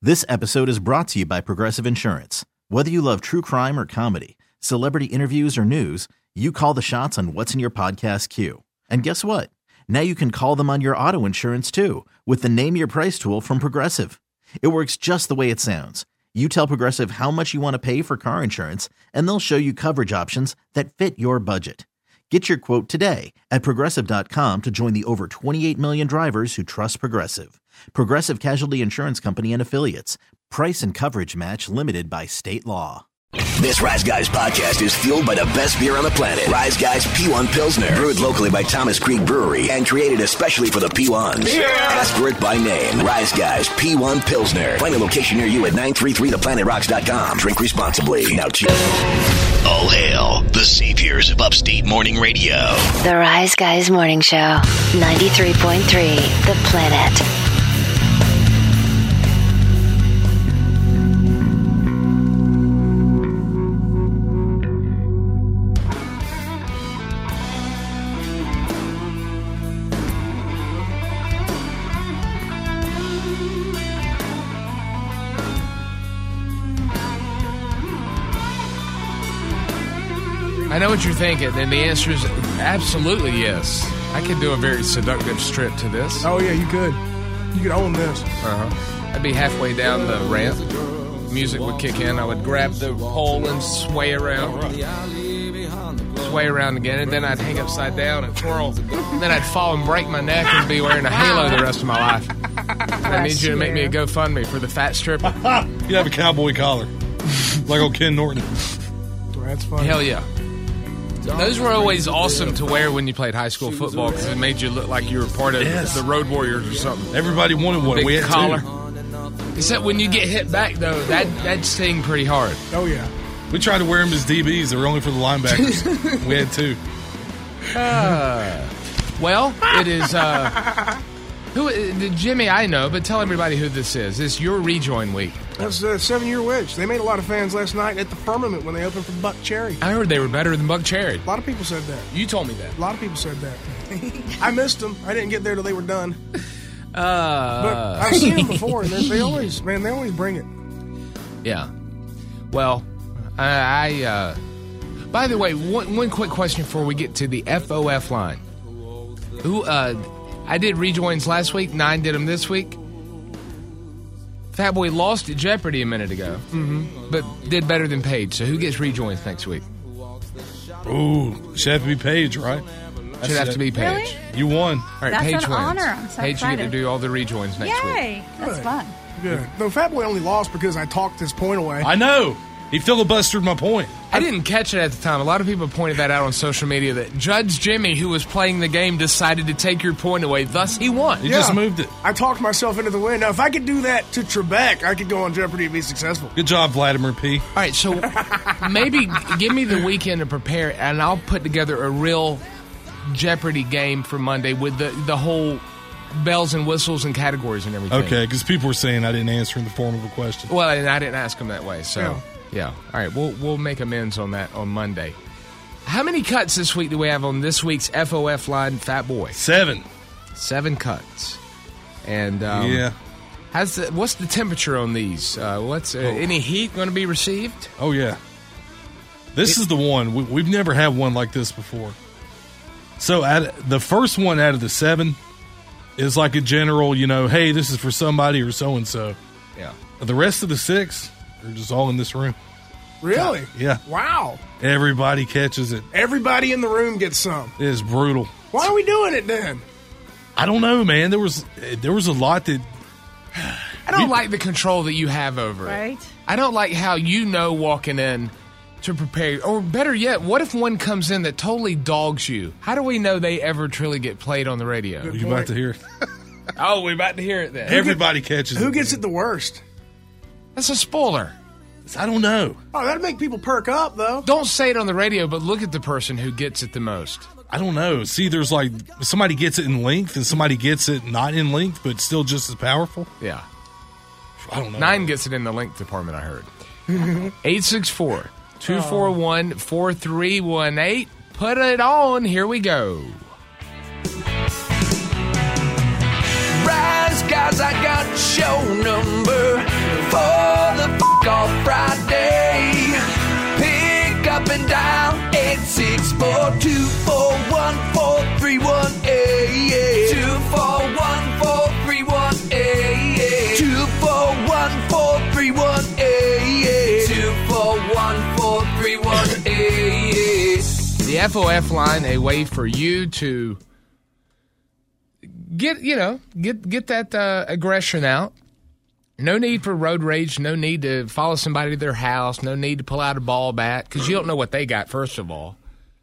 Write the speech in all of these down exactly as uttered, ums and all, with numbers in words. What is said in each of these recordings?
This episode is brought to you by Progressive Insurance. Whether you love true crime or comedy, celebrity interviews or news, you call the shots on what's in your podcast queue. And guess what? Now you can call them on your auto insurance too with the Name Your Price tool from Progressive. It works just the way it sounds. You tell Progressive how much you want to pay for car insurance, and they'll show you coverage options that fit your budget. Get your quote today at Progressive dot com to join the over twenty-eight million drivers who trust Progressive. Progressive Casualty Insurance Company and Affiliates. Price and coverage match limited by state law. This Rise Guys podcast is fueled by the best beer on the planet. Rise Guys P one Pilsner. Brewed locally by Thomas Creek Brewery and created especially for the P ones. Yeah. Ask for it by name. Rise Guys P one Pilsner. Find a location near you at nine three three the planet rocks dot com. Drink responsibly. Now cheers. All hail the saviors of upstate morning radio. The Rise Guys Morning Show. ninety-three point three The Planet. I know what you're thinking, and the answer is absolutely yes. I could do a very seductive strip to this. Oh, yeah, you could. You could own this. Uh-huh. I'd be halfway down the ramp. Music would kick in. I would grab the pole and sway around. Sway around again, and then I'd hang upside down and twirl. And then I'd fall and break my neck and be wearing a halo the rest of my life. And I need you to make me a GoFundMe for the fat stripper. You have a cowboy collar. Like old Ken Norton. Well, that's funny. Hell yeah. Those were always awesome to wear when you played high school football because it made you look like you were part of yes. the Road Warriors or something. Everybody wanted one. Big we had collar. two. Except when you get hit back, though, that that sting pretty hard. Oh, yeah. We tried to wear them as D Bs. They were only for the linebackers. We had two. Uh, well, it is... Uh, who Jimmy, I know, but tell everybody who this is. It's your rejoin week. That's a seven-year witch. They made a lot of fans last night at the Firmament when they opened for Buck Cherry. I heard they were better than Buck Cherry. A lot of people said that. You told me that. A lot of people said that. I missed them. I didn't get there till they were done. Uh, but I've seen them before, and they always, man, they always bring it. Yeah. Well, I, I uh, by the way, one, one quick question before we get to the F O F line. Who, uh, I did rejoins last week. Nine did them this week. Fatboy lost at Jeopardy a minute ago, mm-hmm. but did better than Paige. So who gets rejoins next week? Ooh, should have to be Paige, right? Should have to be Paige. Really? You won. All right, That's Paige an wins. honor. I'm so Paige, excited. you get to do all the rejoins next Yay. week. That's Good. fun. Good. No, Fatboy only lost because I talked his point away. I know. He filibustered my point. I didn't catch it at the time. A lot of people pointed that out on social media that Judge Jimmy, who was playing the game, decided to take your point away. Thus, he won. He Yeah. just moved it. I talked myself into the win. Now, if I could do that to Trebek, I could go on Jeopardy and be successful. Good job, Vladimir P. All right, so maybe give me the weekend to prepare, and I'll put together a real Jeopardy game for Monday with the, the whole bells and whistles and categories and everything. Okay, because people were saying I didn't answer in the form of a question. Well, and I didn't ask them that way, so... Yeah. Yeah. All right. We'll we'll make amends on that on Monday. How many cuts this week do we have on this week's F O F line, Fat Boy? Seven. Seven cuts. And um, yeah. How's the, what's the temperature on these? Uh, what's uh, oh. any heat going to be received? Oh yeah. This it, is the one we, we've never had one like this before. So at, the first one out of the seven is like a general, you know, hey, this is for somebody or so and so. Yeah. The rest of the six are just all in this room. Really? Yeah. Wow. Everybody catches it. Everybody in the room gets some. It is brutal. Why are we doing it then? I don't know, man. There was there was a lot that... I don't we, like the control that you have over right? it. I don't like how you know walking in to prepare. Or better yet, what if one comes in that totally dogs you? How do we know they ever truly get played on the radio? Good You're about to hear it. Oh, we're about to hear it then. Everybody catches Who it. gets it the worst? That's a spoiler. I don't know. Oh, that'd make people perk up, though. Don't say it on the radio, but look at the person who gets it the most. I don't know. See, there's like somebody gets it in length and somebody gets it not in length, but still just as powerful. Yeah. I don't know. Nine gets it in the length department, I heard. eight six four, two four one, four three one eight. Put it on. Here we go. Rise, guys, I got show number six four two four one four three one eight. two four one four three one eight. two four one four three one eight. two four one four three one eight. The F O F line, a way for you to get, you know, get get that uh, aggression out. No need for road rage. No need to follow somebody to their house. No need to pull out a ball bat because you don't know what they got, first of all.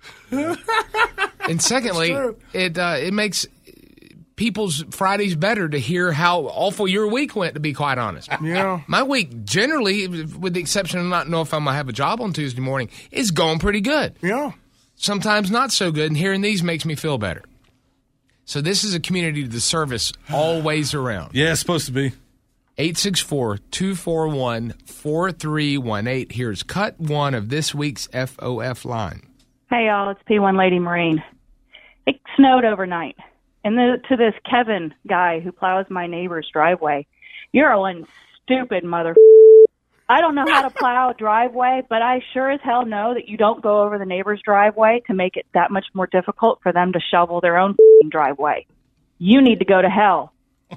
And secondly, it uh, it makes people's Fridays better to hear how awful your week went, to be quite honest. Yeah. My week, generally, with the exception of not know if I'm going to have a job on Tuesday morning, is going pretty good. Yeah. Sometimes not so good, and hearing these makes me feel better. So this is a community to service all ways around. Yeah, it's supposed to be. eight six four, two four one, four three one eight. Here's cut one of this week's F O F line. Hey, y'all, it's P one Lady Marine. It snowed overnight. And the, to this Kevin guy who plows my neighbor's driveway, you're one stupid mother. I don't know how to plow a driveway, but I sure as hell know that you don't go over the neighbor's driveway to make it that much more difficult for them to shovel their own driveway. You need to go to hell.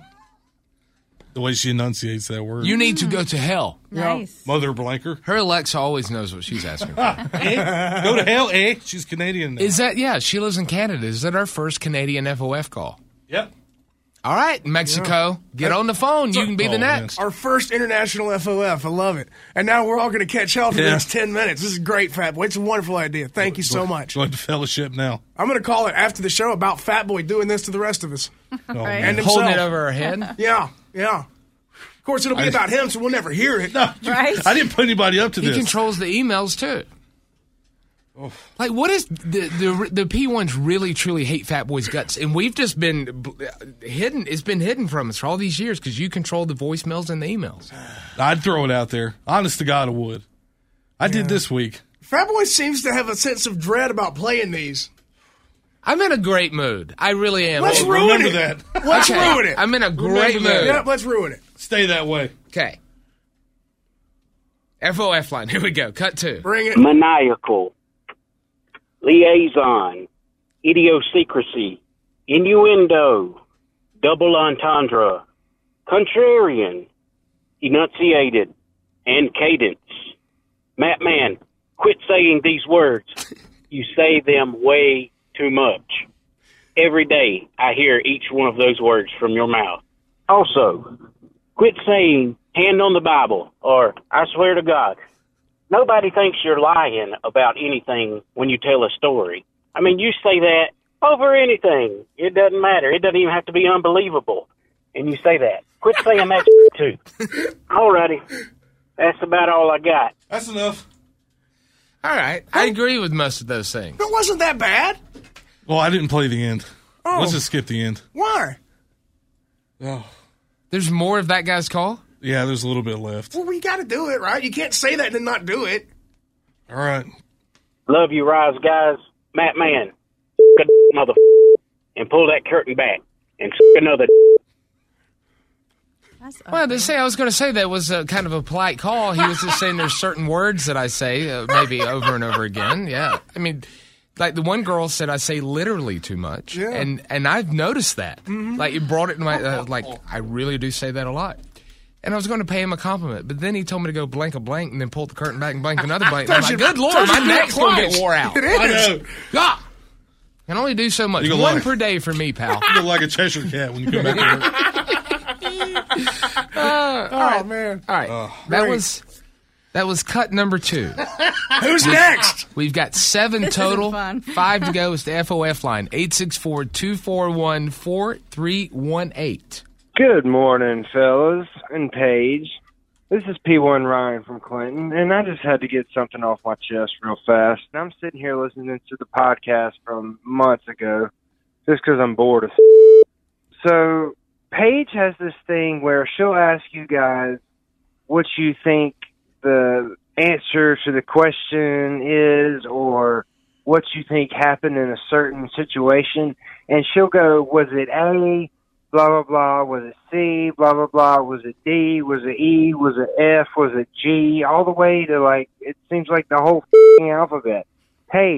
The way she enunciates that word. You need to go to hell. Nice. Mother Blanker. Her Alexa always knows what she's asking for. Eh? Go to hell, eh? She's Canadian now. Is that, yeah, she lives in Canada. Is that our first Canadian F O F call? Yep. All right, Mexico, get on the phone. You can be the Oh, next. Our first international F O F. I love it. And now we're all going to catch hell for the Yeah. next ten minutes. This is great, Fat Boy. It's a wonderful idea. Thank you so much. Going to fellowship now. I'm going to call it after the show about Fat Boy doing this to the rest of us. Oh, Right. man. And himself. Holding it over her head. Yeah, yeah. Of course, it'll be I- about him, so we'll never hear it. No, Right? I didn't put anybody up to He this. controls the emails, too. Like, what is the, the the P ones really, truly hate Fat Boy's guts? And we've just been b- hidden. It's been hidden from us for all these years because you control the voicemails and the emails. I'd throw it out there. Honest to God, I would. I did this week. Fat Boy seems to have a sense of dread about playing these. I'm in a great mood. I really am. Let's Oh, ruin remember it. that. Let's okay. ruin it. I'm in a great Remember that. mood. Yep, let's ruin it. Stay that way. Okay. F O F line. Here we go. Cut two. Bring it. Maniacal, liaison, idiosyncrasy, innuendo, double entendre, contrarian, enunciated, and cadence. Matt Man, quit saying these words. You say them way too much. Every day I hear each one of those words from your mouth. Also, quit saying hand on the Bible or I swear to God. Nobody thinks you're lying about anything when you tell a story. I mean, you say that over anything. It doesn't matter. It doesn't even have to be unbelievable. And you say that. Quit saying that too. Alrighty. That's about all I got. That's enough. All right. I agree with most of those things. It wasn't that bad. Well, I didn't play the end. Oh. Let's just skip the end. Why? Oh. There's more of that guy's call? Yeah, there's a little bit left. Well, we got to do it, right? You can't say that and then not do it. All right. Love you, Rise guys. Matt Man, mother, and pull that curtain back and another. That's Well, to say I was going to say that was a, kind of a polite call. He was just saying there's certain words that I say uh, maybe over and over again. Yeah, I mean, like the one girl said I say literally too much, Yeah. and and I've noticed that. Like it brought it to my uh, like I really do say that a lot. And I was going to pay him a compliment, but then he told me to go blank a blank and then pull the curtain back and blank another blank. And I'm like, good Lord, my neck's going to get wore out. It is. I know. God, can only do so much. You go One like- per day for me, pal. You look like a Cheshire cat when you come back to work. Oh, man. All right, that great. was that was cut number two. Who's next? We've got seven This total. isn't fun. Five to go. It's the F O F line. eight six four, two four one, four three one eight. Good morning, fellas and Paige. This is P one Ryan from Clinton, and I just had to get something off my chest real fast. And I'm sitting here listening to the podcast from months ago just because I'm bored of So Paige has this thing where she'll ask you guys what you think the answer to the question is or what you think happened in a certain situation, and she'll go, was it A, blah, blah, blah, was it C, blah, blah, blah, was it D, was it E, was it F, was it G, all the way to, like, it seems like the whole f***ing alphabet. Paige,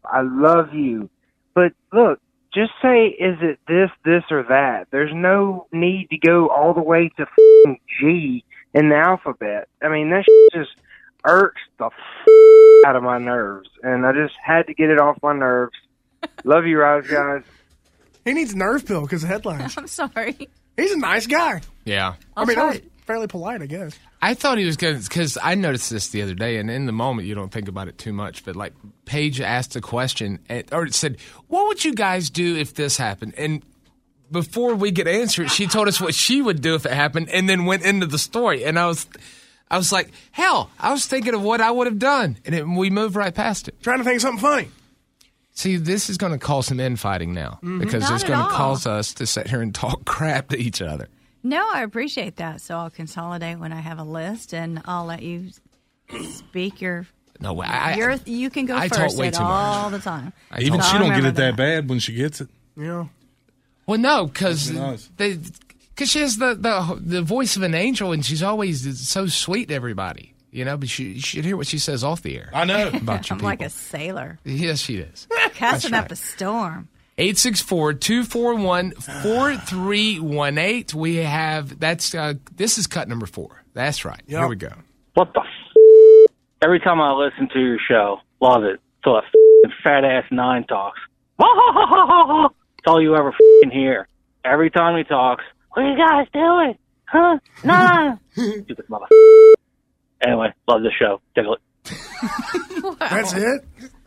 I love you. But look, just say, is it this, this, or that? There's no need to go all the way to f***ing G in the alphabet. I mean, that shit just irks the f*** out of my nerves, and I just had to get it off my nerves. Love you, Rise Guys. He needs a nerve pill because of headlines. I'm sorry. He's a nice guy. Yeah. I mean, that was fairly polite, I guess. I thought he was going to, because I noticed this the other day, and in the moment you don't think about it too much, but like Paige asked a question, and, or it said, what would you guys do if this happened? And before we could answer it, she told us what she would do if it happened, and then went into the story. And I was I was like, hell, I was thinking of what I would have done, and it, we moved right past it. Trying to think of something funny. See, this is going to cause some infighting now, Mm-hmm. because Not it's at going to all. cause us to sit here and talk crap to each other. No, I appreciate that. So I'll consolidate when I have a list, and I'll let you speak your. No, I, your you can go I talk first way at too much. all the time. I Even talk- she I'll don't get remember it that that. bad when she gets it. Yeah. Well, no, because Nice. because she has the, the the voice of an angel, and she's always so sweet to everybody. You know, but you, you should hear what she says off the air. I know. About you I'm people. like a sailor Yes, she is. casting right. up a storm. eight six four, two four one, four three one eight. We have, that's, uh, this is cut number four. That's right. Yep. Here we go. What the f***? Every time I listen to your show, love it. Till that f***ing fat-ass nine talks. That's all you ever f***ing hear. Every time he talks, what are you guys doing? Huh? Nine! Stupid mother. Anyway, love the show. Tickle it. That's it?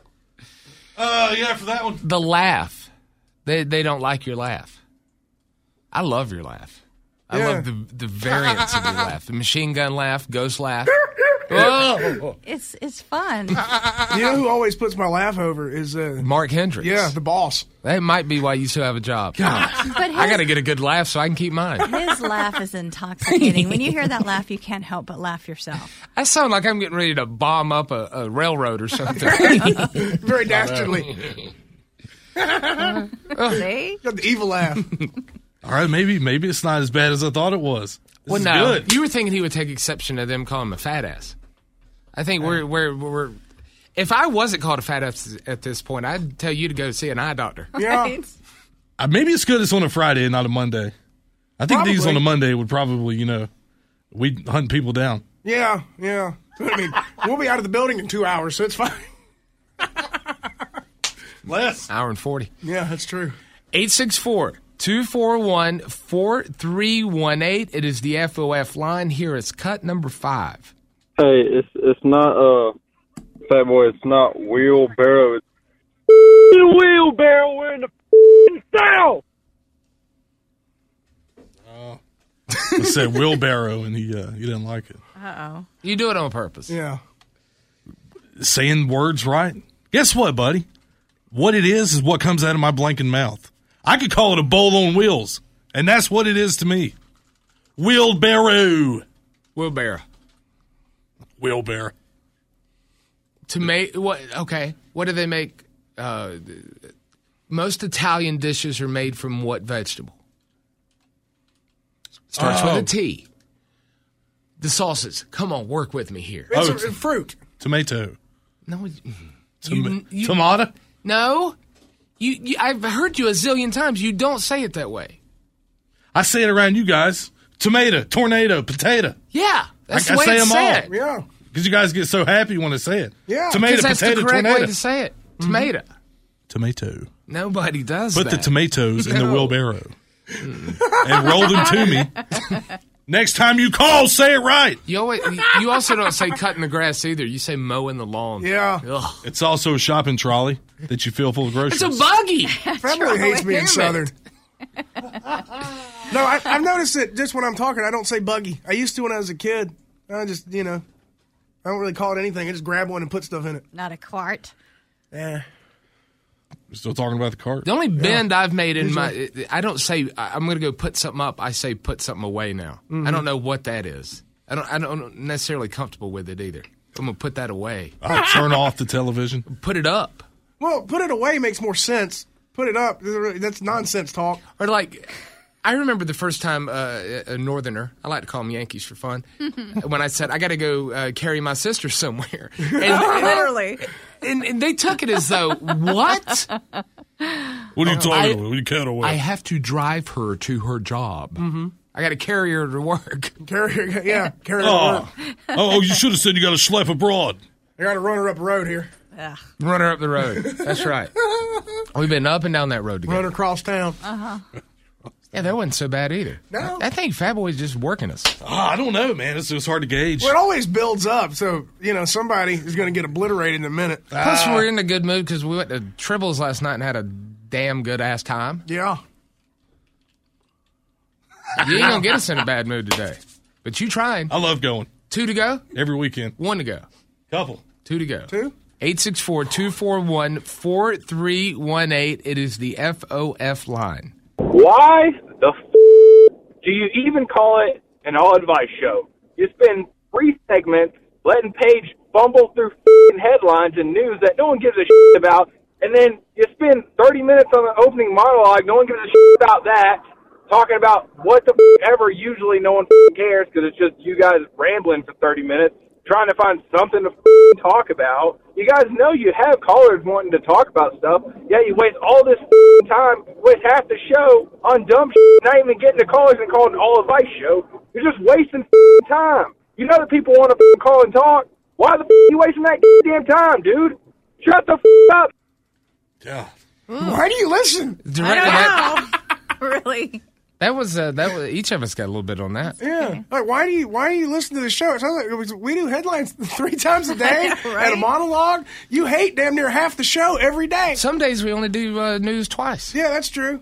Uh, yeah, for that one. The laugh. They they don't like your laugh. I love your laugh. I Yeah. love the the variants of your laugh. The machine gun laugh, ghost laugh. Oh, It's it's fun. You know who always puts my laugh over is, uh, Mark Hendricks. yeah, the boss. That might be why you still have a job. But his, I got to get a good laugh so I can keep mine. his laugh is intoxicating. When you hear that laugh, you can't help but laugh yourself. I sound like I'm getting ready to bomb up a, a railroad or something. Very dastardly. See? Got the evil laugh. All right, maybe maybe it's not as bad as I thought it was. This Well, is no, good. you were thinking he would take exception to them calling him a fat ass. I think we're we're we're. If I wasn't called a fat ass at this point, I'd tell you to go see an eye doctor. Yeah. Right? Uh, maybe it's good it's on a Friday and not a Monday. I think these Probably. on a Monday would probably, you know, we'd hunt people down. Yeah, yeah. I mean, we'll be out of the building in two hours, so it's fine. Less. Hour and forty. Yeah, that's true. eight six four, two four one, four three one eight. It is the F O F line. Here is cut number five. Hey, it's it's not uh, Fat Boy. It's not wheelbarrow. It's wheelbarrow in the f***ing south. I said wheelbarrow, and he uh, he didn't like it. Uh-oh. You do it on purpose. Yeah. Saying words right. Guess what, buddy? What it is is what comes out of my blanking mouth. I could call it a bowl on wheels, and that's what it is to me. Wheelbarrow. Wheelbarrow. Wheelbarrow. To make what? Okay. What do they make? Uh, most Italian dishes are made from what vegetable? Starts Oh. with a T. The sauces. Come on, work with me here. It's Oh, a, a fruit. Tomato. No, Tom- you, you, tomato? no. You, you, I've heard you a zillion times. You don't say it that way. I say it around you guys. Tomato, tornado, potato. Yeah, that's I- the I way say it's them all. said. Yeah. Because you guys get so happy when I say it. Yeah. Tomato, 'Cause that's potato, the correct tornado. way to say it. Tomato. Tomato. Nobody does Put that. the tomatoes in the No. wheelbarrow and roll them to me. Next time you call, say it right. You always, you also don't say cutting the grass either. You say mowing the lawn. Yeah. Ugh. It's also a shopping trolley that you fill full of groceries. It's a buggy. Family hates being Damn it. Southern. No, I, I've noticed that just when I'm talking, I don't say buggy. I used to when I was a kid. I just, you know, I don't really call it anything. I just grab one and put stuff in it. Not a cart. Yeah. We're still talking about the cart. The only bend I've made in my, I don't say I- I'm going to go put something up. I say put something away now. Mm-hmm. I don't know what that is. I don't. I don't necessarily comfortable with it either. I'm going to put that away. I'll turn off the television. Put it up. Well, put it away makes more sense. Put it up, that's nonsense talk. Or like, I remember the first time uh, a Northerner, I like to call them Yankees for fun, when I said, I got to go uh, carry my sister somewhere. And, Literally. And, and they took it as though, what? What are you talking I, about? What are you cattle with? I have to drive her to her job. Mm-hmm. I got to carry her to work. Carry her, yeah, carry her oh. to work. oh, you should have said you got to schlep abroad. I got to run her up the road here. Ugh. Run her up the road. That's right. We've been up and down that road together. Run her across town. Uh-huh. Yeah, that wasn't so bad either. No. I, I think Fat Boy's just working us. Oh, I don't know, man. It's just hard to gauge. Well, it always builds up, so, you know, somebody is going to get obliterated in a minute. Plus, Uh, we're in a good mood because we went to Tribbles last night and had a damn good-ass time. Yeah. You ain't going to get us in a bad mood today. But you trying. I love going. Two to go? Every weekend. One to go. Couple. Two to go. Two? eight six four, two four one, four three one eight. It is the F O F line. Why the f- do you even call it an all advice show? You spend three segments letting Paige fumble through f***ing headlines and news that no one gives a shit about, and then you spend thirty minutes on the opening monologue, no one gives a shit about that, talking about what the f- ever, usually no one f- cares because it's just you guys rambling for thirty minutes, trying to find something to f- talk about. You guys know you have callers wanting to talk about stuff, yet you waste all this f- time, waste half the show on dumb shit, not even getting to callers and calling it an all advice show. You're just wasting f- time. You know that people want to f- call and talk. Why the f- are you wasting that damn time, dude? Shut the f- up. Yeah. Why do you listen? I don't know. Really? That was uh, that was each of us got a little bit on that. Yeah. Like, why do you why do you listen to the show? It sounds like it was, we do headlines three times a day know, right? and a monologue. You hate damn near half the show every day. Some days we only do uh, news twice. Yeah, that's true.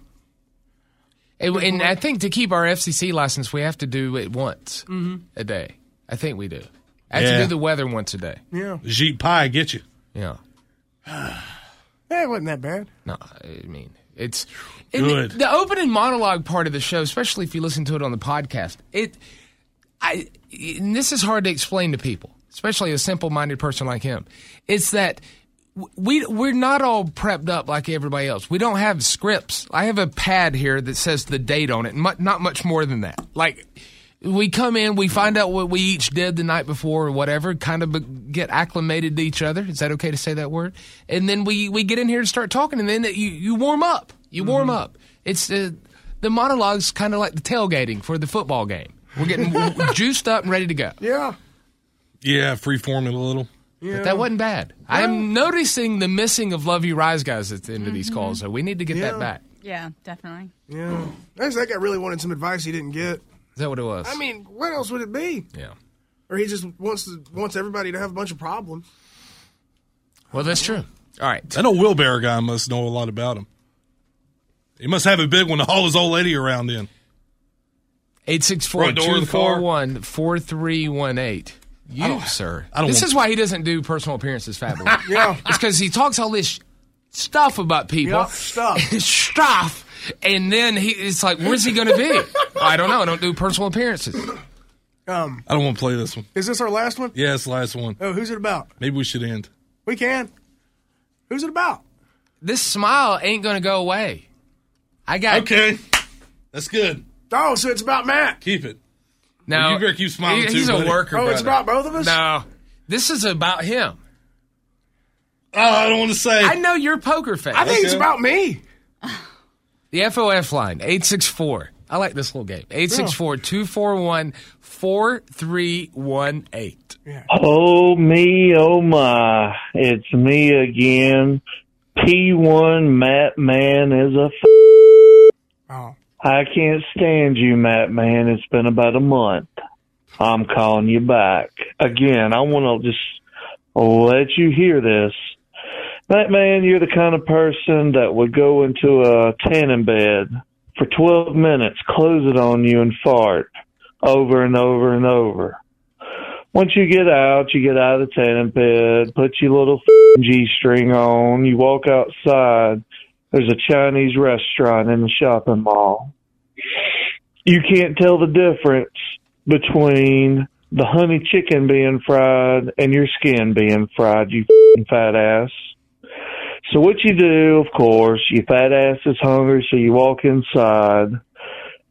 And, and I think to keep our F C C license, we have to do it once Mm-hmm. a day. I think we do. I have Yeah. to do the weather once a day. Yeah. Jeep pie, get you. Yeah. Yeah, it wasn't that bad. No, I mean, it's and Good. The, the opening monologue part of the show, especially if you listen to it on the podcast, it, I, and this is hard to explain to people, especially a simple-minded person like him. It's that we we're not all prepped up like everybody else. We don't have scripts. I have a pad here that says the date on it, mu- not much more than that. Like, we come in, we find out what we each did the night before or whatever, kind of be- get acclimated to each other. Is that okay to say that word? And then we, we get in here and start talking, and then you, you warm up. You warm Mm-hmm. up. It's uh, the monologue's kind of like the tailgating for the football game. We're getting juiced up and ready to go. Yeah. Yeah, free forming a little. Yeah. But that wasn't bad. I'm noticing the missing of Love You Rise guys at the end of these calls, so we need to get Yeah. that back. Yeah, definitely. Yeah. I guess that guy really wanted some advice he didn't get. Is that what it was? I mean, what else would it be? Yeah. Or he just wants to, wants everybody to have a bunch of problems. Well, that's true. All right. That old wheelbarrow guy must know a lot about him. He must have a big one to haul his old lady around in. eight six four, two four one, four three one eight. You, sir. I don't this want- is why he doesn't do personal appearances, Fat Boy. Yeah. It's because he talks all this stuff about people. Yeah, stuff. stuff. And then he it's like, where's he going to be? I don't know. I don't do personal appearances. Um, I don't want to play this one. is this our last one? Yeah, it's the last one. Oh, who's it about? Maybe we should end. We can. Who's it about? This smile ain't going to go away. I got Okay. That's good. Oh, so it's about Matt. Keep it. Now, You better keep smiling, he- too, He's a buddy. worker, Oh, it's brother. about both of us? No. This is about him. Oh, I don't want to say. I know your poker face. I think it's Okay. about me. The F O F line, eight six four. I like this little game. eight six four, two four one, four three one eight. Oh me, oh my, it's me again. P one Matt Man is a f- Oh. I can't stand you, Matt Man. It's been about a month. I'm calling you back. Again, I want to just let you hear this. Matt Man, you're the kind of person that would go into a tanning bed for twelve minutes, close it on you, and fart over and over and over. Once you get out, you get out of the tanning bed, put your little G-string on, you walk outside. There's a Chinese restaurant in the shopping mall. You can't tell the difference between the honey chicken being fried and your skin being fried, you fat ass. So what you do, of course, your fat ass is hungry, so you walk inside.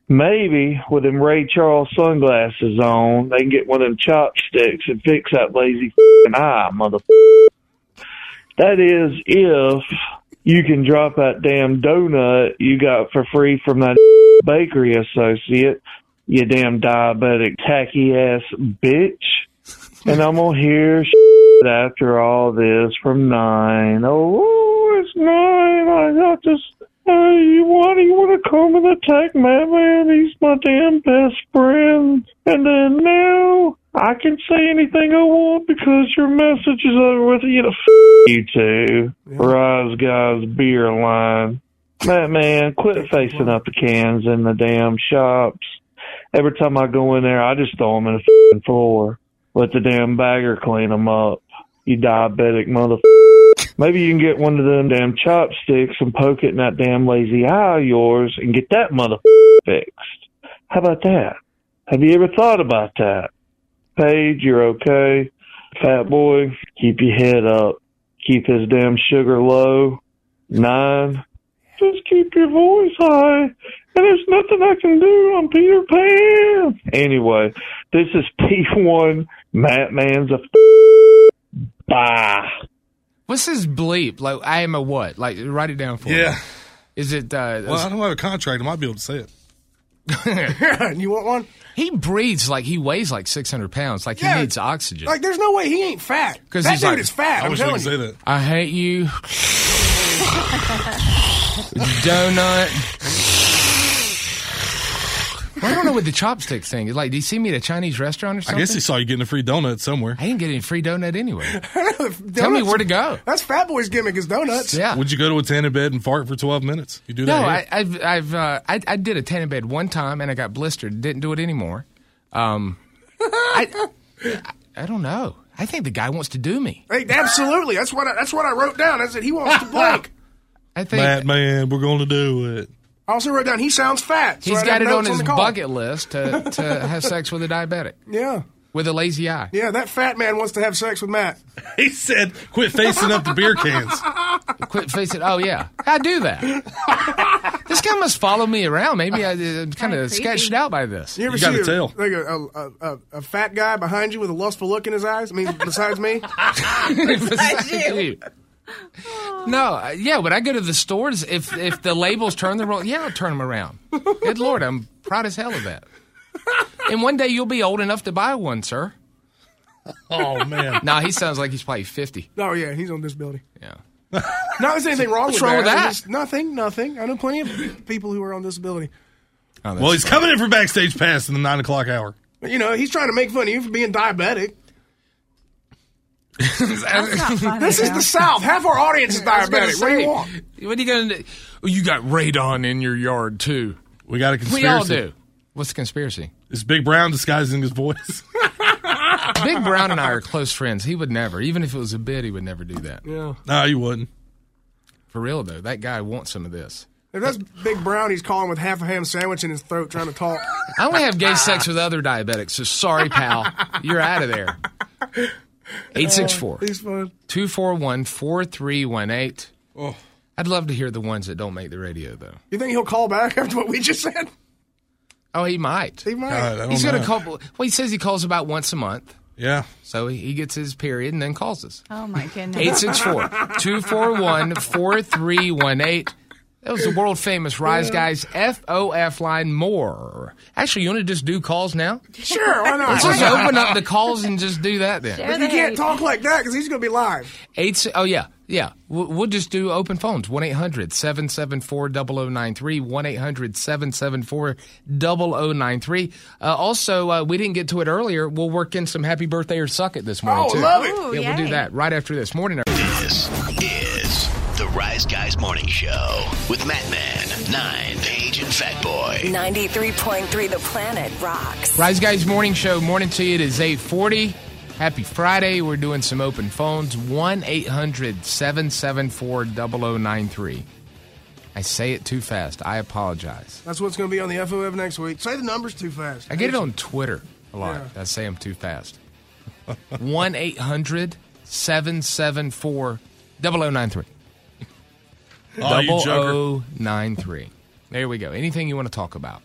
maybe with them Ray Charles sunglasses on, they can get one of them chopsticks and fix that lazy f***ing eye, motherfucker. That is if you can drop that damn donut you got for free from that bakery associate, you damn diabetic tacky-ass bitch. And I'm going to hear shit after all this from nine. Oh, it's nine. I got this. Hey, you want, you want to come and attack Madman? He's my damn best friend. And then now I can say anything I want because your message is over with. You know, f- you two. Yeah. Rise Guys beer line. Madman, quit facing up the cans in the damn shops. Every time I go in there, I just throw them in the f***ing floor. Let the damn bagger clean them up. You diabetic motherfucker. Maybe you can get one of them damn chopsticks and poke it in that damn lazy eye of yours and get that motherfucker fixed. How about that? Have you ever thought about that? Paige, you're okay. Fat boy, keep your head up. Keep his damn sugar low. Nine, just keep your voice high. And there's nothing I can do. I'm Peter Pan. Anyway, this is P one. Matt Man's a f- Bye. What's his bleep? Like, I am a what? Like, write it down for me. Yeah. Is it... Uh, well, I don't have a contract. I might be able to say it. You want one? He breathes like he weighs like six hundred pounds. Like, Yeah. he needs oxygen. Like, there's no way he ain't fat. That he's dude like, is fat. I I'm wish I telling could you. say that. I hate you. Donut. Well, I don't know what the chopstick thing is. Like, did you see me at a Chinese restaurant or I something? guess he saw you getting a free donut somewhere. I didn't get any free donut anyway. Donuts, Tell me where to go. That's Fat Boy's gimmick is donuts. Yeah. Would you go to a tanning bed and fart for twelve minutes? You do that? No, here? I, I've, I've, uh, I, I did a tanning bed one time and I got blistered. Didn't do it anymore. Um, I, I, I don't know. I think the guy wants to do me. Hey, absolutely. That's what I, that's what I wrote down. I said he wants to blank. I think Matt, man, we're going to do it. I also wrote down he sounds fat. So he's I got have it on notes his the call. bucket list to, to have sex with a diabetic. Yeah. With a lazy eye. Yeah, that fat man wants to have sex with Matt. He said, quit facing up the beer cans. Quit facing. Oh, yeah. I do that. This guy must follow me around. Maybe I uh, kind of sketched out by this. You ever You see gotta a, tell. like a, a, a, a fat guy behind you with a lustful look in his eyes? I mean, besides me? No, uh, yeah, when I go to the stores, if if the labels turn the wrong, yeah, I'll turn them around. Good Lord, I'm proud as hell of that. And one day you'll be old enough to buy one, sir. Oh, man. Now he sounds like he's probably fifty. Oh, yeah, he's on disability. Yeah. Not there's anything wrong What's with wrong with that? It's just nothing, nothing. I know plenty of people who are on disability. Oh, Well, he's funny. coming in for Backstage Pass in the nine o'clock hour. But, you know, he's trying to make fun of you for being diabetic. This is the South. Half our audience is I was gonna diabetic. What do you say, want? What are you going to do? Oh, you got radon in your yard, too. We got a conspiracy. We all do. What's the conspiracy? It's Big Brown disguising his voice. Big Brown and I are close friends. He would never, even if it was a bit, he would never do that. Yeah. No, you wouldn't. For real, though, that guy wants some of this. If that's Big Brown, he's calling with half a ham sandwich in his throat trying to talk. I only have gay sex with other diabetics, so sorry, pal. You're out of there. eight six four, two four one, four three one eight. Oh. I'd love to hear the ones that don't make the radio, though. You think he'll call back after what we just said? Oh, he might. He might. God, I don't He's going to know. call. Well, he says he calls about once a month. Yeah. So he gets his period and then calls us. Oh, my goodness. eight six four, two four one, four three one eight. That was the world famous Rise Guys F O F line. More. Actually, you want to just do calls now? Sure, why not? Let's just open up the calls and just do that then. But you can't talk like that because he's going to be live. Eight. Oh yeah, yeah. We'll, we'll just do open phones. One eight hundred seven seven four zero zero nine three. One eight hundred seven seven four zero zero nine three. Uh, also, uh, we didn't get to it earlier. We'll work in some happy birthday or suck it this morning Oh, too. love it. Ooh, Yeah, we'll do yay. that right after this morning. This is the Rise Guys Morning Show with Matt Man, Nine, Paige, and Fat Boy. ninety-three point three The Planet rocks. Rise Guys Morning Show. Morning to you. It is eight forty. Happy Friday. We're doing some open phones. one eight hundred seven seven four zero zero nine three. I say it too fast. I apologize. That's what's going to be on the F O F next week. Say the numbers too fast. I get it on Twitter a lot. Yeah. I say them too fast. one eight hundred seven seven four zero zero nine three. Oh, you joker. zero zero nine three. There we go. Anything you want to talk about.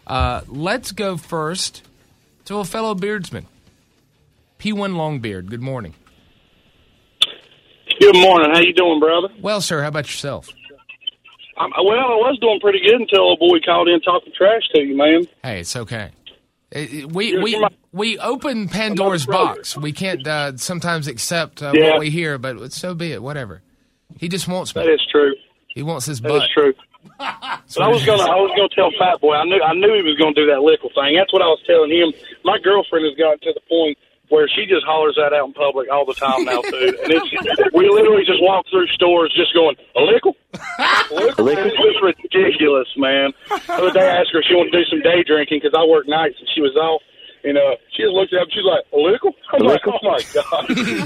Uh, let's go first to a fellow beardsman, P one Longbeard. Good morning. Good morning. How you doing, brother? Well, sir, how about yourself? I'm, well, I was doing pretty good until a boy called in talking trash to you, man. Hey, it's okay. It- it- we You're we my- we open Pandora's box. We can't uh, sometimes accept uh, Yeah. what we hear, but so be it. Whatever. He just wants me. That is true. He wants his That butt. is true. But I was gonna, I was gonna tell Fat Boy. I knew, I knew he was gonna do that lickle thing. That's what I was telling him. My girlfriend has gotten to the point where she just hollers that out in public all the time now, too. And it's, we literally just walk through stores just going, a lickle? A lickle? It's just ridiculous, man. The other day I asked her if she wanted to do some day drinking because I work nights and she was off. And uh, she just looked at him. She's like, a lickle? I'm like, oh, my God.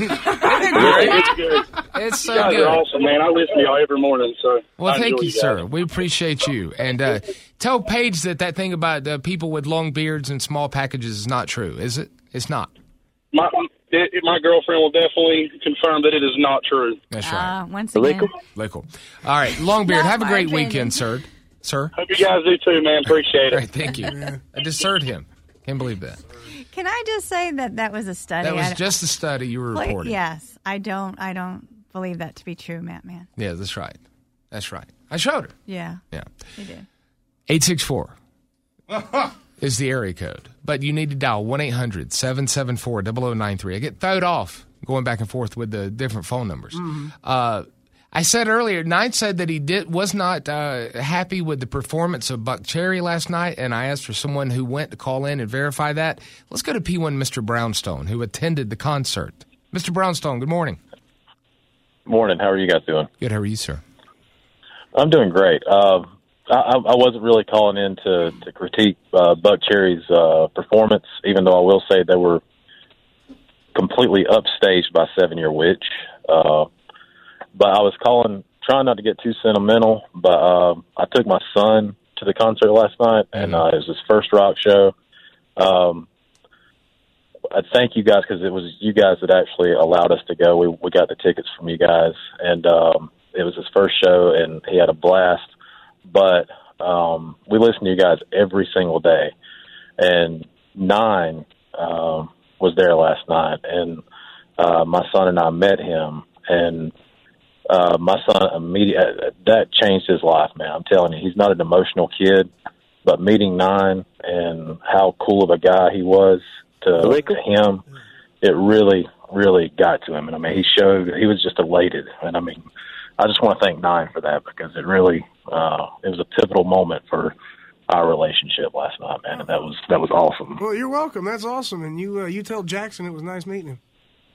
It's good. It's so you guys good. are awesome, man. I listen to y'all every morning. So Well, I thank enjoy you, guys. sir. We appreciate you. And uh, tell Paige that that thing about uh, people with long beards and small packages is not true, is it? It's not. My, it, my girlfriend will definitely confirm that it is not true. That's right. Uh, once again, Lickle. All right, Longbeard, Not have a my great opinion. weekend, sir. Sir? Hope you guys do too, man. Appreciate it. All right, thank you. I just heard him. Can't believe that. can I just say that that was a study? That was I- just a study you were Like, reporting. Yes, I don't. I don't believe that to be true, Matt. Man. Yeah, that's right. That's right. I showed her. Yeah. Yeah. You did. eight six four is the area code. But you need to dial one eight hundred seven seven four zero zero nine three. I get thrown off going back and forth with the different phone numbers. Uh, I said earlier, Nine said that he did was not uh, happy with the performance of Buck Cherry last night, and I asked for someone who went to call in and verify that. Let's go to P one Mister Brownstone, who attended the concert. Mister Brownstone, good morning. Morning. How are you guys doing? Good. How are you, sir? I'm doing great. Uh, I, I wasn't really calling in to, to critique uh, Buck Cherry's uh, performance, even though I will say they were completely upstaged by Seven Year Witch. Uh, but I was calling, trying not to get too sentimental, but uh, I took my son to the concert last night, and uh, it was his first rock show. Um, I thank you guys because it was you guys that actually allowed us to go. We we got the tickets from you guys, and um, it was his first show, and he had a blast. But um, we listen to you guys every single day, and Nine um, was there last night, and uh, my son and I met him, and uh, my son immediately that changed his life, man. I'm telling you, he's not an emotional kid, but meeting Nine and how cool of a guy he was to, to him, it really, really got to him. And I mean, he showed he was just elated, and I mean, I just want to thank Nine for that because it really uh, it was a pivotal moment for our relationship last night, man, and that was that was awesome. Well, you're welcome. That's awesome. And you uh, you tell Jackson it was nice meeting him.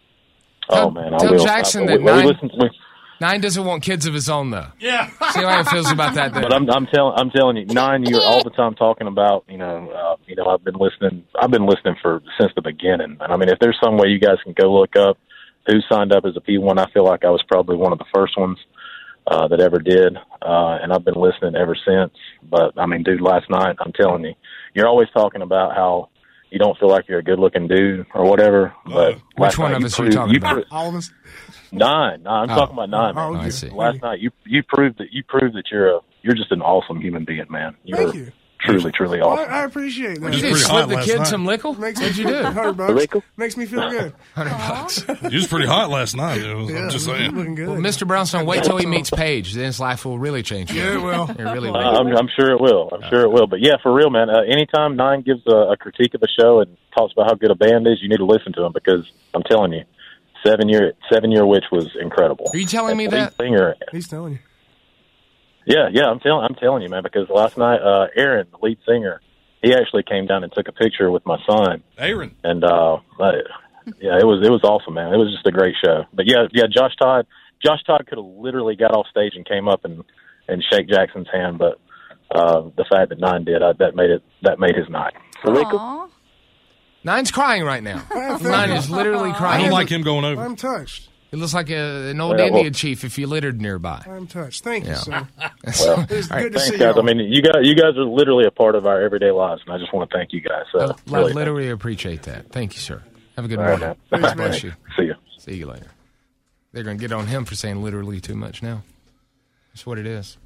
Oh man, I Tell will. Jackson I, that we, we Nine, listened, we, Nine doesn't want kids of his own, though. Yeah. See how he feels about that. Then. But I'm I'm telling I'm telling you, Nine, you're all the time talking about you know uh, you know I've been listening I've been listening for since the beginning, and I mean if there's some way you guys can go look up who signed up as a P one, I feel like I was probably one of the first ones. Uh, that ever did, uh, and I've been listening ever since. But, I mean, dude, last night, I'm telling you, you're always talking about how you don't feel like you're a good-looking dude or whatever. But Which last one night of you us are you proved- talking you about? proved- All of us. Nine. No, I'm Oh. talking about Nine, man. Oh, okay. I see. Last night, you you proved that you proved that you're a you're just an awesome human being, man. You're Thank you. truly, truly Well, awesome. I, I appreciate that. What'd you do? pretty Slip hot the last kid night. some lickle? Makes What'd me you do? hundred bucks. Lickle? Makes me feel good. Hundred bucks. You was pretty hot last night. It was, Yeah, I'm just saying. looking good. Well, Mister Brownstone, wait till he meets Paige. Then his life will really change. for Yeah, him. it will. It really Uh, will. I'm, I'm sure it will. I'm sure it will. But yeah, for real, man. Uh, anytime Nine gives a, a critique of a show and talks about how good a band is, you need to listen to him because I'm telling you, Seven Year Seven Year Witch was incredible. Are you telling me lead that? Singer, He's telling you. yeah, yeah, I'm telling I'm telling you, man. Because last night, uh, Aaron, the lead singer, he actually came down and took a picture with my son, Aaron. and uh, uh, yeah, it was it was awesome, man. It was just a great show. But yeah, yeah, Josh Todd, Josh Todd could have literally got off stage and came up and and shake Jackson's hand, but uh, the fact that Nine did, I, that made it that made his night. Aw. Nine's crying right now. Nine is literally I crying. don't like him going over. I'm touched. He looks like a, an old Yeah, well- Indian chief if you littered nearby. I'm touched. Thank you, Yeah. sir. Well, It's All right, good to thanks, see guys. you. I mean, you guys, you guys are literally a part of our everyday lives, and I just want to thank you guys. So, I really, literally appreciate that. Thank you, sir. Have a good All right, morning. man. God bless you. See you. See you later. They're going to get on him for saying literally too much now. That's what it is.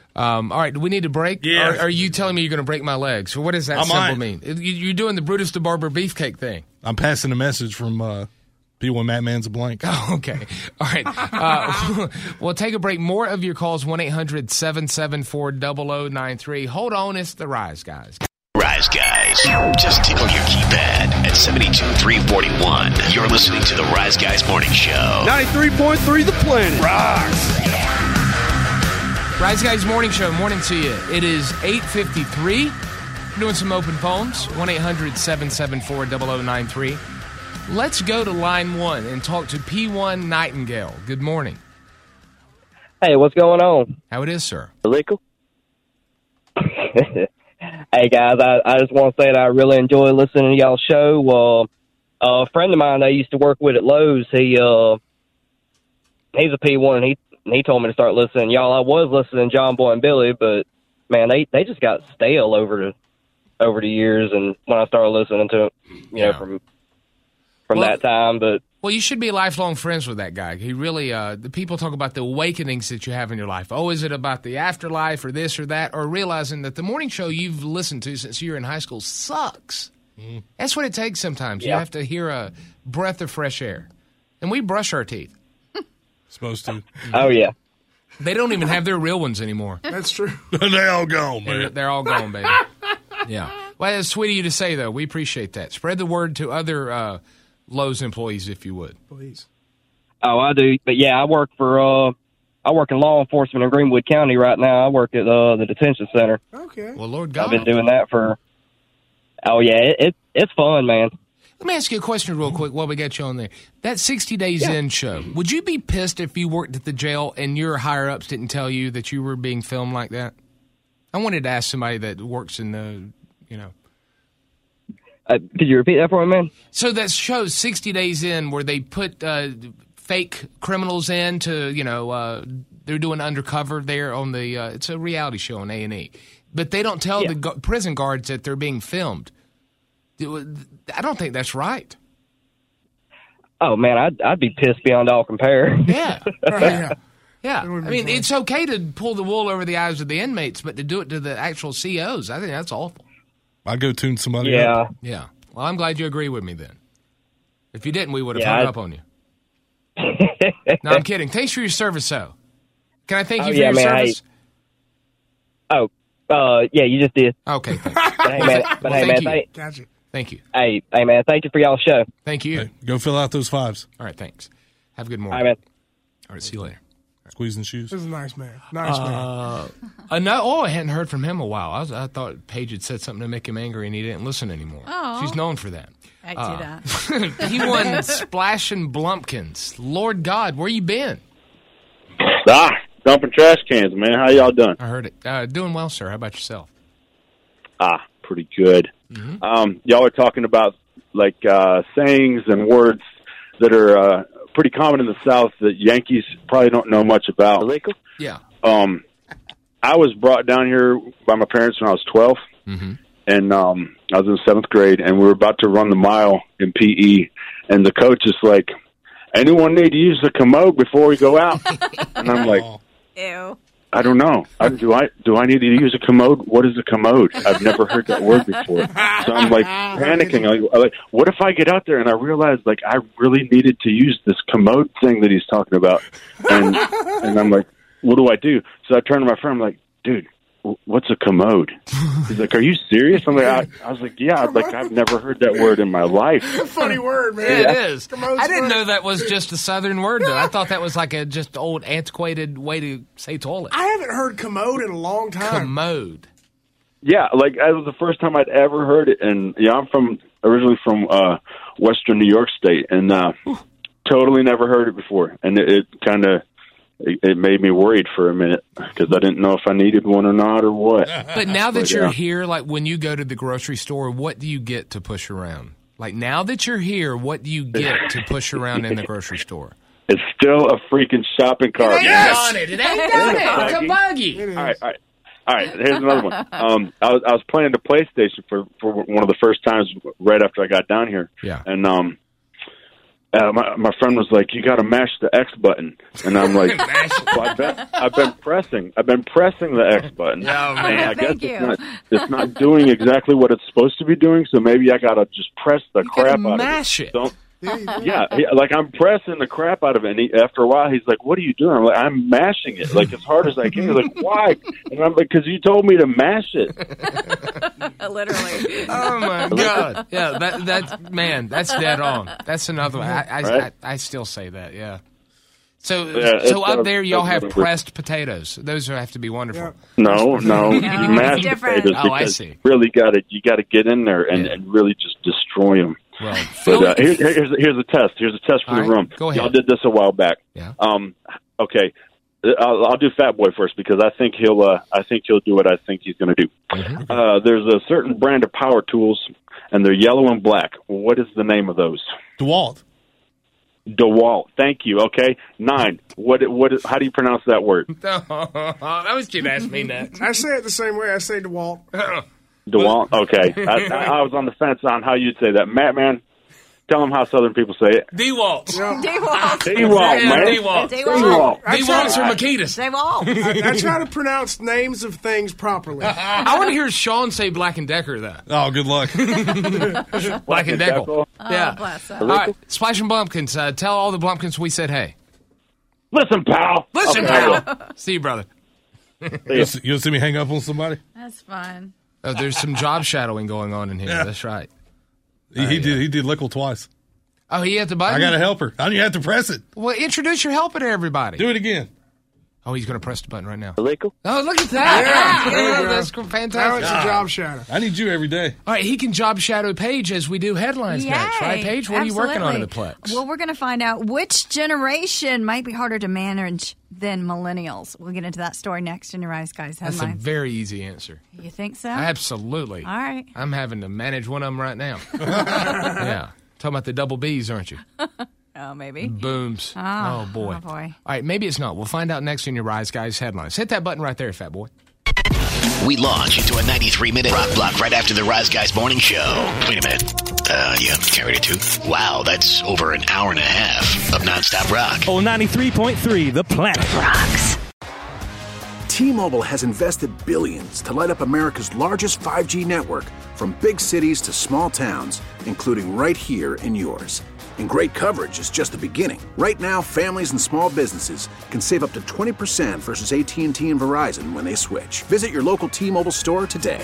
Um, all right, do we need a break? Yeah. Or are you telling me you're going to break my legs? What does that I symbol might. mean? You- You're doing the Brutus the Barber beefcake thing. I'm passing a message from uh, P one Matt Man's a blank. Oh, okay. All right. Uh, we'll take a break. More of your calls, one eight hundred seven seven four zero zero nine three. Hold on, it's the Rise Guys. Rise Guys. Just tickle your keypad at seventy-two three forty-one. You're listening to the Rise Guys Morning Show. ninety-three point three The Planet. Rocks. Rise Guys Morning Show. Morning to you. It is eight fifty-three. We're doing some open phones. one eight hundred seven seven four zero zero nine three. Let's go to line one and talk to P one Nightingale. Good morning. Hey, what's going on? How it is, sir? Illegal? Hey, guys, I, I just want to say that I really enjoy listening to y'all's show. Uh, a friend of mine I used to work with at Lowe's, he uh, he's a P one, and he and he told me to start listening. Y'all, I was listening to John Boy and Billy, but, man, they, they just got stale over the over the years, and when I started listening to it, you know, from from Well- that time, but Well, you should be lifelong friends with that guy. He really, uh, the people talk about the awakenings that you have in your life. Oh, is it about the afterlife or this or that? Or realizing that the morning show you've listened to since you were in high school sucks. That's what it takes sometimes. You Yeah. have to hear a breath of fresh air. And we brush our teeth. Supposed to. Oh, yeah. They don't even have their real ones anymore. That's true. they all gone, man. They're, they're all gone, baby. Yeah. Well, that's sweet of you to say, though. We appreciate that. Spread the word to other uh, Lowe's employees, if you would. Please. Oh, I do. But, yeah, I work for, uh, I work in law enforcement in Greenwood County right now. I work at uh, the detention center. Okay. Well, Lord God. I've been doing that for, oh, yeah, it, it it's fun, man. Let me ask you a question real quick while we got you on there. That sixty Days In show, would you be pissed if you worked at the jail and your higher-ups didn't tell you that you were being filmed like that? I wanted to ask somebody that works in the, you know. Uh, could you repeat that for me, man? So that show, sixty Days In, where they put uh, fake criminals in to, you know, uh, they're doing undercover there on the, uh, it's a reality show on A and E. But they don't tell the gu- prison guards that they're being filmed. I don't think that's right. Oh, man, I'd, I'd be pissed beyond all compare. Yeah. yeah. Yeah. I mean, it's okay to pull the wool over the eyes of the inmates, but to do it to the actual C Os, I think that's awful. I'd go tune somebody Yeah. up. Yeah. Well, I'm glad you agree with me then. If you didn't, we would have Yeah, hung I- up on you. No, I'm kidding. Thanks for your service, though. Can I thank Oh, you for yeah, your man, service? Oh, uh, yeah, you just did. Okay, thanks. But, hey, man, but, Well, hey, thank man, you. thank, Gotcha. Thank you. hey, hey, man, thank you for y'all's show. Thank you. Hey, go fill out those fives. All right, thanks. Have a good All morning. right, man. All right, see you later. Squeezing shoes. This is a nice man. Nice Uh, man. uh, no, oh, I hadn't heard from him in a while. I, was, I thought Paige had said something to make him angry, and he didn't listen anymore. Oh. She's known for that. I do Uh, that. He won Splashing Blumpkins. Lord God, where you been? Ah, dumping trash cans, man. How y'all doing? I heard it. Uh, doing well, sir. How about yourself? Ah, pretty good. Mm-hmm. Um, y'all are talking about like uh, sayings and words that are uh, pretty common in the South that Yankees probably don't know much about. Yeah. Um, I was brought down here by my parents when I was twelve, Mm-hmm. and um, I was in seventh grade, and we were about to run the mile in P E, and the coach is like, "Anyone need to use the commode before we go out?" And I'm like, Ew. I don't know. I, do I do I need to use a commode? What is a commode? I've never heard that word before. So I'm like panicking. I'm like, I'm like, what if I get out there and I realize like I really needed to use this commode thing that he's talking about? And and I'm like, what do I do? So I turn to my friend. I'm like, dude, w- what's a commode? He's like, are you serious? I'm like, I, I was like, yeah. Like I've never heard that word in my life. Funny word, man. Yeah, it is. Commode's I didn't word. know that was just a Southern word, though. I thought that was like a just old, antiquated way to say toilet. I haven't heard commode in a long time. Commode. Yeah, like that was the first time I'd ever heard it, and yeah, I'm from originally from uh, Western New York State, and uh, totally never heard it before, and it, it kind of it, it made me worried for a minute because I didn't know if I needed one or not or what. But now that But, you're yeah. here, like when you go to the grocery store, what do you get to push around? Like now that you're here, what do you get to push around in the grocery store? It's still a freaking shopping cart. It ain't done it. It ain't done it. It's a buggy. All right, all right. All right, here's another one. Um, I was I was playing the PlayStation for, for one of the first times right after I got down here. Yeah. And um, uh, my my friend was like, "You got to mash the X button," and I'm like, well, I've, been, "I've been pressing, I've been pressing the X button, Oh, man. and I guess Thank it's you. not, it's not doing exactly what it's supposed to be doing. So maybe I got to just press the crap out mash of it. it." Don't, yeah, he, like I'm pressing the crap out of it, and he, after a while, he's like, "What are you doing?" I'm like, "I'm mashing it, like as hard as I can." He's like, "Why?" And I'm like, "Because you told me to mash it." Literally. Oh my God! Yeah, that that man, that's dead on. That's another one. I I, Right? I, I still say that. Yeah. So Yeah, so it's, up uh, there, y'all it's have really weird. pressed potatoes. Those have to be wonderful. No, no, you No, mash it's different. potatoes Oh, I because see. you really got to you got to get in there and, Yeah. and really just destroy them. Well, But Phil, uh, here, here's here's a test. Here's a test for All the right, room. go ahead. Y'all did this a while back. Yeah. Um. Okay. I'll, I'll do Fat Boy first because I think he'll. Uh, I think he'll do what I think he's going to do. Mm-hmm. Uh, there's a certain brand of power tools, and they're yellow and black. What is the name of those? DeWalt. DeWalt. Thank you. Okay. Nine. What? What? How do you pronounce that word? that was you to ask me next. I say it the same way I say DeWalt. DeWalt. Okay. I, I, I was on the fence on how you'd say that. Matt, man, tell them how Southern people say it. DeWalt. DeWalt. DeWalt, man. DeWalt. DeWalt. DeWalt's or Makitas. DeWalt. I, I try to pronounce names of things properly. I want to hear Sean say Black and Decker though. Oh, good luck. Black and Decker. Oh, Yeah. bless her. All right, Splash and Blumpkins. Uh, tell all the Blumpkins we said hey. Listen, pal. Listen, Okay, I will. pal. See you, brother. You'll see, you'll see me hang up on somebody? That's fun. Oh, there's some job shadowing going on in here. Yeah. That's right. He, he did. He did Lickle twice. Oh, he had the button? I got to help her. I don't even have to press it. Well, introduce your helper to everybody. Do it again. Oh, he's going to press the button right now. Lickle? Oh, look at that. Yeah, there you Yeah, go. that's Now fantastic. it's a job shadow. I need you every day. All right, he can job shadow Paige as we do headlines Yay. next, right, Paige? What are you working on in the Plex? Well, we're going to find out which generation might be harder to manage than millennials. We'll get into that story next in your Rise Guys That's a headlines. very easy answer. You think so? Absolutely. All right. I'm having to manage one of them right now. Yeah. Talking about the double B's, aren't you? Oh, maybe. Booms. Oh, oh, boy. oh, boy. All right, maybe it's not. We'll find out next in your Rise Guys headlines. Hit that button right there, fat boy. We launch into a ninety-three minute rock block right after the Rise Guys morning show. Wait a minute. Uh, you carried it too? Wow, that's over an hour and a half of nonstop rock. Oh, ninety-three point three, The Planet Rocks. T-Mobile has invested billions to light up America's largest five G network, from big cities to small towns, including right here in yours. And great coverage is just the beginning. Right now, families and small businesses can save up to twenty percent versus A T and T and Verizon when they switch. Visit your local T-Mobile store today.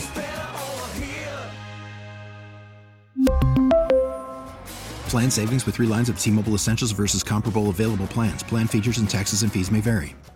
Plan savings with three lines of T-Mobile Essentials versus comparable available plans. Plan features and taxes and fees may vary.